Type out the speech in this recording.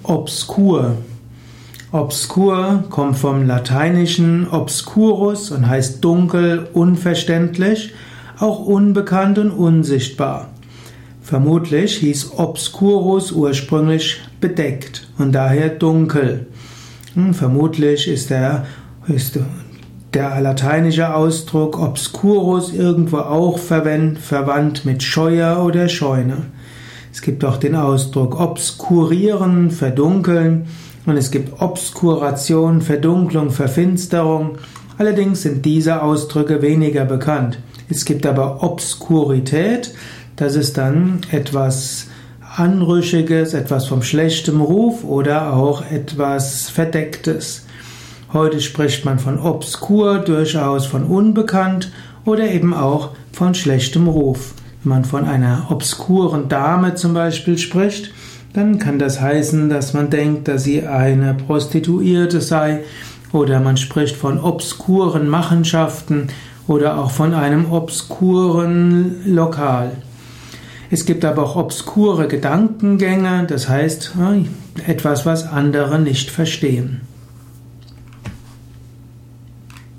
obskur. Obskur kommt vom lateinischen obscurus und heißt dunkel, unverständlich, auch unbekannt und unsichtbar. Vermutlich hieß obscurus ursprünglich bedeckt und daher dunkel. Vermutlich ist der lateinische Ausdruck obscurus irgendwo auch verwandt mit Scheuer oder Scheune. Es gibt auch den Ausdruck obskurieren, verdunkeln, und es gibt Obskuration, Verdunklung, Verfinsterung. Allerdings sind diese Ausdrücke weniger bekannt. Es gibt aber Obskurität, das ist dann etwas Anrüchiges, etwas vom schlechten Ruf oder auch etwas Verdecktes. Heute spricht man von obskur, durchaus von unbekannt oder eben auch von schlechtem Ruf. Wenn man von einer obskuren Dame zum Beispiel spricht, dann kann das heißen, dass man denkt, dass sie eine Prostituierte sei, oder man spricht von obskuren Machenschaften oder auch von einem obskuren Lokal. Es gibt aber auch obskure Gedankengänge, das heißt etwas, was andere nicht verstehen.